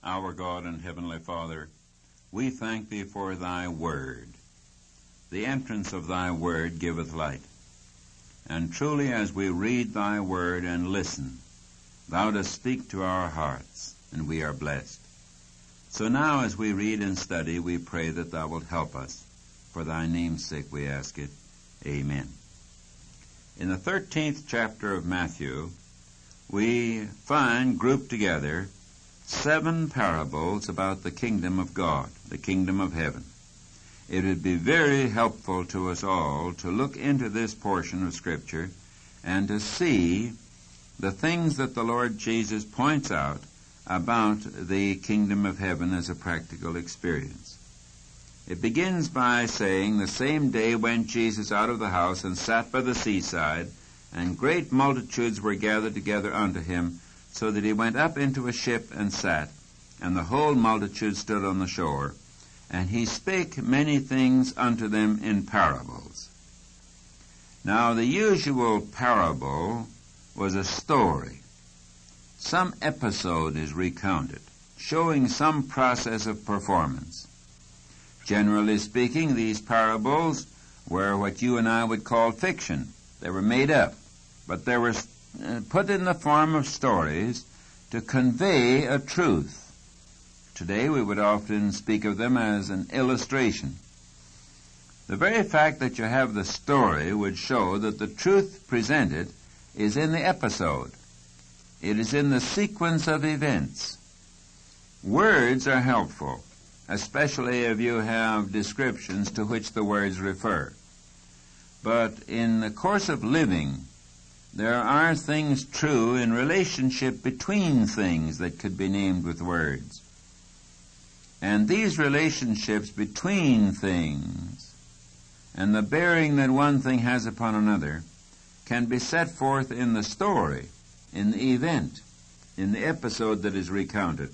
Our God and Heavenly Father, we thank Thee for Thy Word. The entrance of Thy Word giveth light. And truly as we read Thy Word and listen, Thou dost speak to our hearts, and we are blessed. So now as we read and study, we pray that Thou wilt help us. For Thy name's sake we ask it. Amen. In the 13th chapter of Matthew, we find grouped together 7 parables about the kingdom of God, the kingdom of heaven. It would be very helpful to us all to look into this portion of Scripture and to see the things that the Lord Jesus points out about the kingdom of heaven as a practical experience. It begins by saying, the same day went Jesus out of the house and sat by the seaside, and great multitudes were gathered together unto him, so that he went up into a ship and sat, and the whole multitude stood on the shore. And he spake many things unto them in parables. Now the usual parable was a story. Some episode is recounted, showing some process of performance. Generally speaking, these parables were what you and I would call fiction. They were made up, but they were put in the form of stories to convey a truth. Today we would often speak of them as an illustration. The very fact that you have the story would show that the truth presented is in the episode. It is in the sequence of events. Words are helpful, especially if you have descriptions to which the words refer. But in the course of living, there are things true in relationship between things that could be named with words. And these relationships between things and the bearing that one thing has upon another can be set forth in the story, in the event, in the episode that is recounted.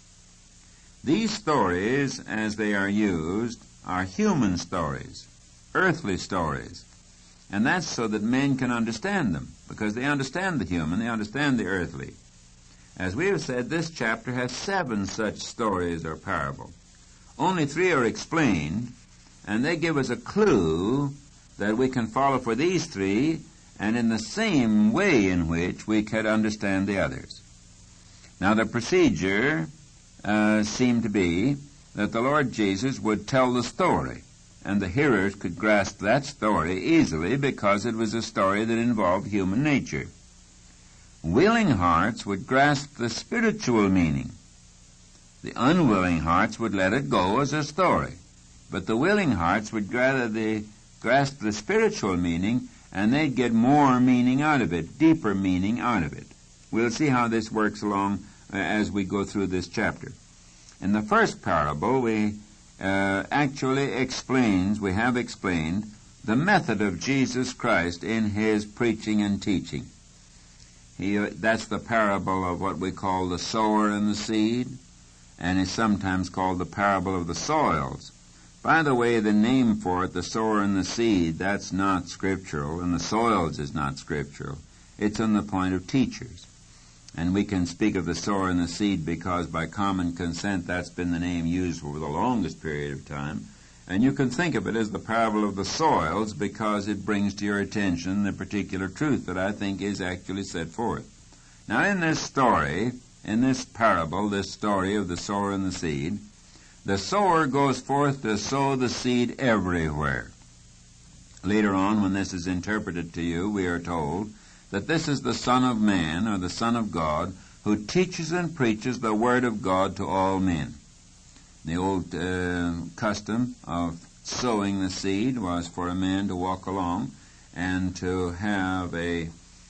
These stories, as they are used, are human stories, earthly stories. And that's so that men can understand them, because they understand the human, they understand the earthly. As we have said, this chapter has 7 such stories or parables. Only 3 are explained, and they give us a clue that we can follow for these 3, and in the same way in which we can understand the others. Now the procedure seemed to be that the Lord Jesus would tell the story, and the hearers could grasp that story easily because it was a story that involved human nature. Willing hearts would grasp the spiritual meaning. The unwilling hearts would let it go as a story. But the willing hearts would grasp the spiritual meaning, and they'd get more meaning out of it, deeper meaning out of it. We'll see how this works along as we go through this chapter. In the first parable, we have explained the method of Jesus Christ in his preaching and teaching. That's the parable of what we call the sower and the seed, and is sometimes called the parable of the soils. By the way, the name for it, the sower and the seed, that's not scriptural, and the soils is not scriptural. It's on the point of teachers. And we can speak of the sower and the seed because by common consent that's been the name used for the longest period of time. And you can think of it as the parable of the soils because it brings to your attention the particular truth that I think is actually set forth. Now in this story, in this parable, this story of the sower and the seed, the sower goes forth to sow the seed everywhere. Later on, when this is interpreted to you, we are told that this is the Son of Man, or the Son of God, who teaches and preaches the Word of God to all men. The old custom of sowing the seed was for a man to walk along and to have a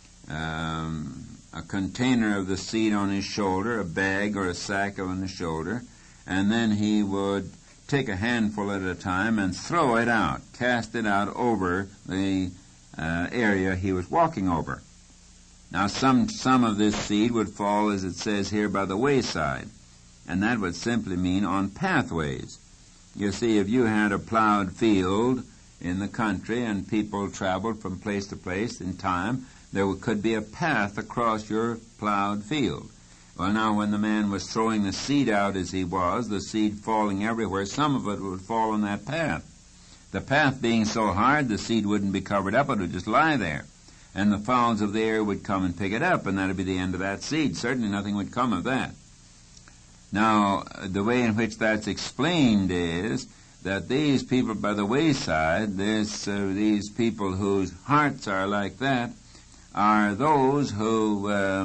container of the seed on his shoulder, a bag or a sack on his shoulder, and then he would take a handful at a time and throw it out, cast it out over the area he was walking over. Now some of this seed would fall, as it says here, by the wayside, and that would simply mean on pathways. You see, if you had a plowed field in the country and people traveled from place to place in time, there could be a path across your plowed field. Well, now, when the man was throwing the seed out as he was, the seed falling everywhere, some of it would fall on that path. The path being so hard, the seed wouldn't be covered up, it would just lie there. And the fowls of the air would come and pick it up, and that would be the end of that seed. Certainly nothing would come of that. Now, the way in which that's explained is that these people by the wayside, these people whose hearts are like that, are those who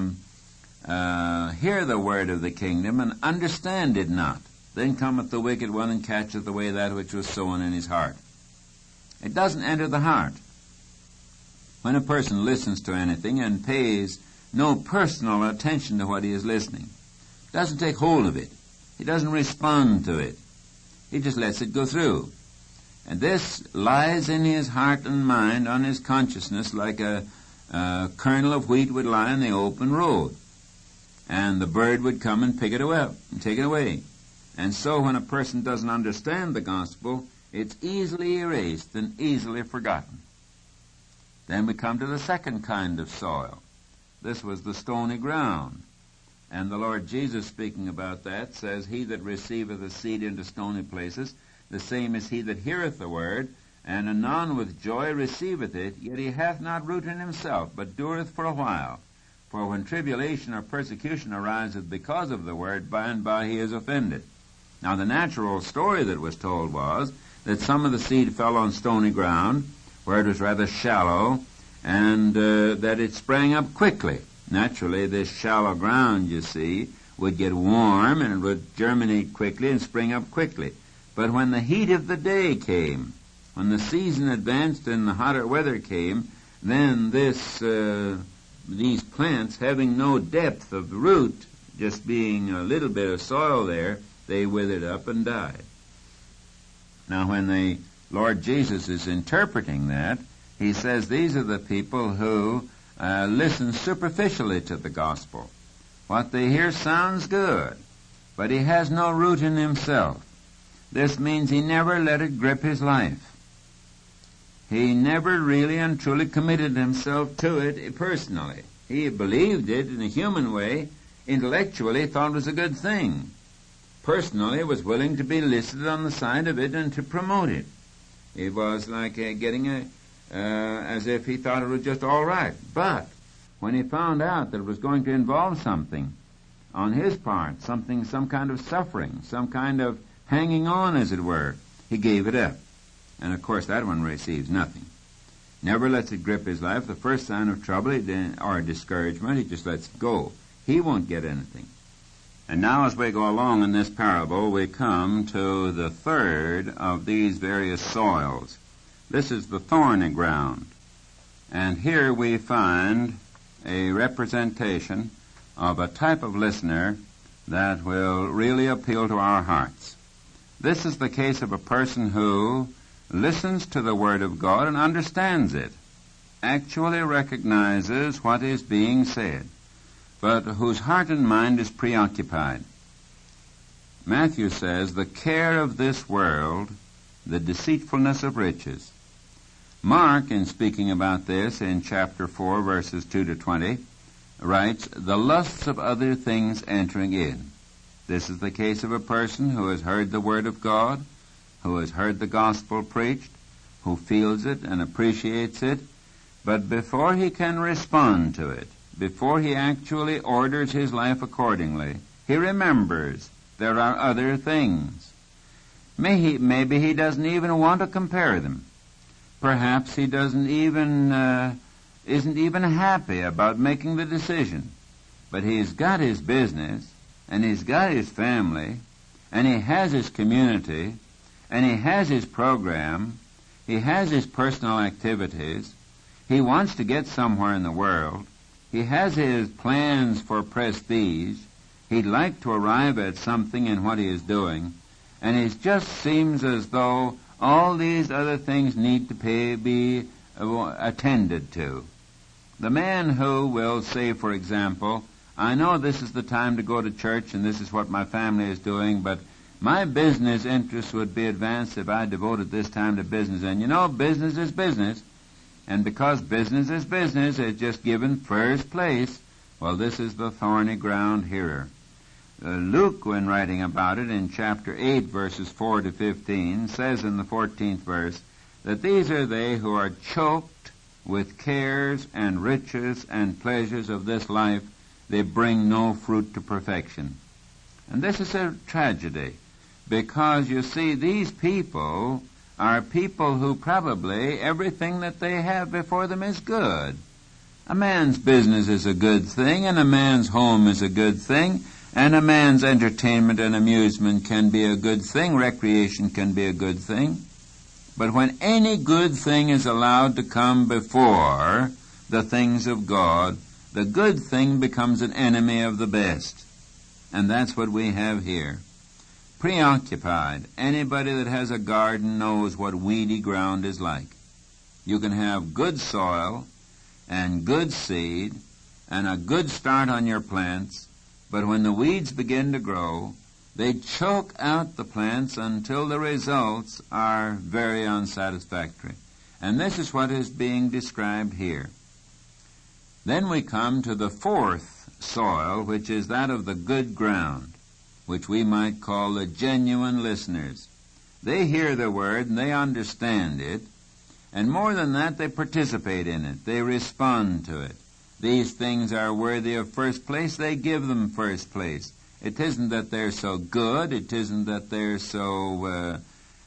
hear the word of the kingdom and understand it not. Then cometh the wicked one and catcheth away that which was sown in his heart. It doesn't enter the heart. When a person listens to anything and pays no personal attention to what he is listening, doesn't take hold of it, he doesn't respond to it, he just lets it go through. And this lies in his heart and mind, on his consciousness, like a kernel of wheat would lie on the open road. And the bird would come and pick it away and take it away. And so when a person doesn't understand the gospel, it's easily erased and easily forgotten. Then we come to the second kind of soil. This was the stony ground. And the Lord Jesus, speaking about that, says, He that receiveth the seed into stony places, the same is he that heareth the word, and anon with joy receiveth it, yet he hath not root in himself, but dureth for a while. For when tribulation or persecution ariseth because of the word, by and by he is offended. Now the natural story that was told was that some of the seed fell on stony ground, where it was rather shallow, and that it sprang up quickly. Naturally, this shallow ground, you see, would get warm, and it would germinate quickly and spring up quickly. But when the heat of the day came, when the season advanced and the hotter weather came, then these plants, having no depth of root, just being a little bit of soil there, they withered up and died. Now, when the Lord Jesus is interpreting that, he says these are the people who listen superficially to the gospel. What they hear sounds good, but he has no root in himself. This means he never let it grip his life. He never really and truly committed himself to it personally. He believed it in a human way, intellectually thought it was a good thing. Personally was willing to be listed on the side of it and to promote it. It was like getting as if he thought it was just all right. But when he found out that it was going to involve something on his part, some kind of suffering, some kind of hanging on, as it were, he gave it up. And of course that one receives nothing. Never lets it grip his life. The first sign of trouble or discouragement, he just lets it go. He won't get anything. And now as we go along in this parable, we come to the third of these various soils. This is the thorny ground. And here we find a representation of a type of listener that will really appeal to our hearts. This is the case of a person who listens to the Word of God and understands it, actually recognizes what is being said, but whose heart and mind is preoccupied. Matthew says, the care of this world, the deceitfulness of riches. Mark, in speaking about this in chapter 4, verses 2 to 20, writes, the lusts of other things entering in. This is the case of a person who has heard the Word of God, who has heard the gospel preached, who feels it and appreciates it, but before he can respond to it, before he actually orders his life accordingly, he remembers there are other things. Maybe he doesn't even want to compare them. Perhaps he isn't even happy about making the decision. But he's got his business, and he's got his family, and he has his community, and he has his program, he has his personal activities, he wants to get somewhere in the world, he has his plans for prestige, he'd like to arrive at something in what he is doing, and it just seems as though all these other things need to be attended to. The man who will say, for example, I know this is the time to go to church and this is what my family is doing, but my business interests would be advanced if I devoted this time to business. And you know, business is business. And because business is business, it's just given first place Well, this is the thorny ground hearer. Luke, when writing about it in chapter 8, verses 4 to 15, says in the 14th verse that these are they who are choked with cares and riches and pleasures of this life. They bring no fruit to perfection. And this is a tragedy, because, you see, these people are people who probably everything that they have before them is good. A man's business is a good thing, and a man's home is a good thing, and a man's entertainment and amusement can be a good thing, recreation can be a good thing. But when any good thing is allowed to come before the things of God, the good thing becomes an enemy of the best. And that's what we have here. Preoccupied. Anybody that has a garden knows what weedy ground is like. You can have good soil and good seed and a good start on your plants, but when the weeds begin to grow, they choke out the plants until the results are very unsatisfactory. And this is what is being described here. Then we come to the fourth soil, which is that of the good ground, which we might call the genuine listeners. They hear the word and they understand it, and more than that, they participate in it. They respond to it. These things are worthy of first place. They give them first place. It isn't that they're so good. It isn't that they're so,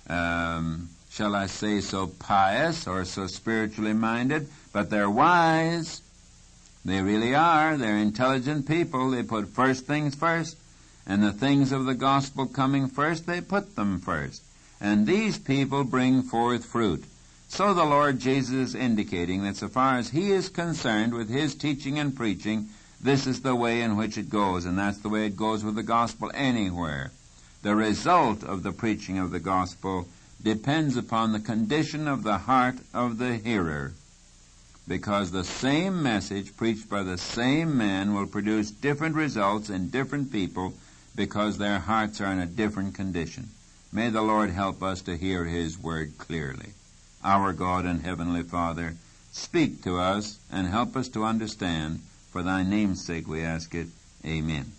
shall I say, so pious or so spiritually minded, but they're wise. They really are. They're intelligent people. They put first things first, and the things of the gospel coming first, they put them first. And these people bring forth fruit. So the Lord Jesus is indicating that so far as He is concerned with His teaching and preaching, this is the way in which it goes, and that's the way it goes with the gospel anywhere. The result of the preaching of the gospel depends upon the condition of the heart of the hearer, because the same message preached by the same man will produce different results in different people because their hearts are in a different condition. May the Lord help us to hear His word clearly. Our God and Heavenly Father, speak to us and help us to understand. For Thy name's sake we ask it. Amen.